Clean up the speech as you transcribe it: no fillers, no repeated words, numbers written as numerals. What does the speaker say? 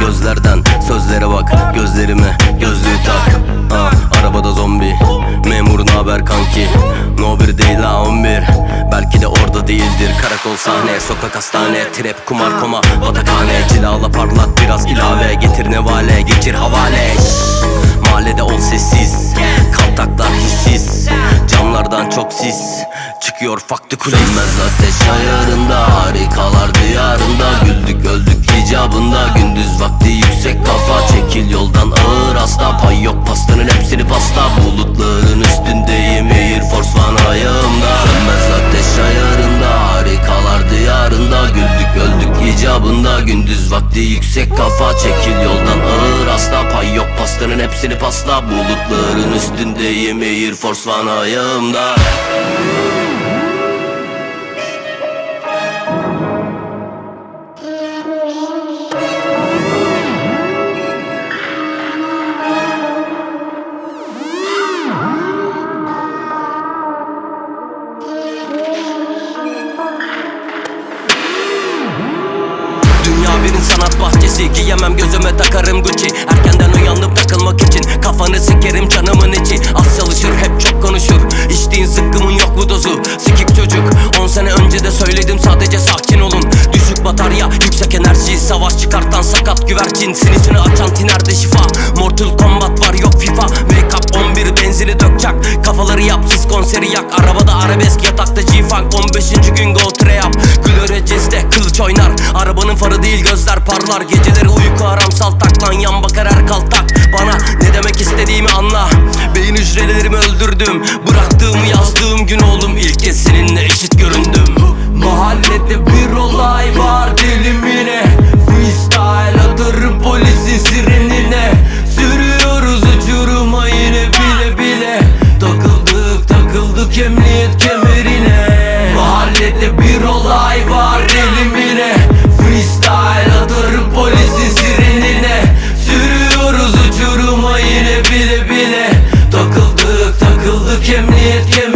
gözlerden. Sözlere bak, gözlerime gözlüğü tak. Arabada zombi, memur naber kanki? No 1 değil la 11, belki de orada değildir. Karakol sahne, sokak hastane, trap kumar koma batakhane. Cilala parlat biraz ilave, getir nevale geçir havale. Mahallede ol sessiz, kaltaklar hissiz, camlardan çok sis çıkıyor faktı kulis. Sönmez ateş ayarında, harikalar diyarında. Güldük öldük icabında, gündüz vakti yüksek kafa. Çekil yoldan ağır hasta, pay yok pastanın hepsini pasta. Bulutların üstündeyim, Air Force One ayağımda. Sönmez ateş ayarında, harikalar diyarında. Güldük öldük icabında, gündüz vakti yüksek kafa. Çekil yoldan ağır hasta, pay yok pastanın hepsini pasta. Bulutların üstündeyim, Air Force One ayağımda. Dünya birin sanat bahçesi, giyemem gözüme takarım Gucci. Erkenden uyanıp takılmak için kafanı sikerim canımın içi. Az çalışır hep çok konuşur, içtiğin zıkkımın yok bu dozu. Sikik çocuk 10 sene önce de söyledim, sadece sakin olun. Düşük batarya yüksek enerji, savaş çıkartan sakat güvercin. Sinisini açan tinerde şifa, Mortal Kombat var yok FIFA. Wake up 11 benzini dökecek, kafaları yapsız konseri yak. Arabada arabesk, yatakta G-Funk, 15. gün go trap. Glorious'de kılıç oynar, arabanın farı değil gözler parlar. Geceleri uyku haram saltak lan, yan bakar her kaltak. Bana ne demek istediğimi anla, beyin hücrelerimi öldürdüm. Bıraktığımı yazdığım gün oldum, ilk kez seninle eşit göründüm. Mahallede bir olay var dilimine, freestyle atarım polisin sirenine. Sürüyoruz uçuruma yine bile bile, takıldık emniyet kemerine. Mahallede bir olay var dilimine, freestyle atarım polisin sirenine. Sürüyoruz uçuruma yine bile bile, takıldık emniyet kemerine.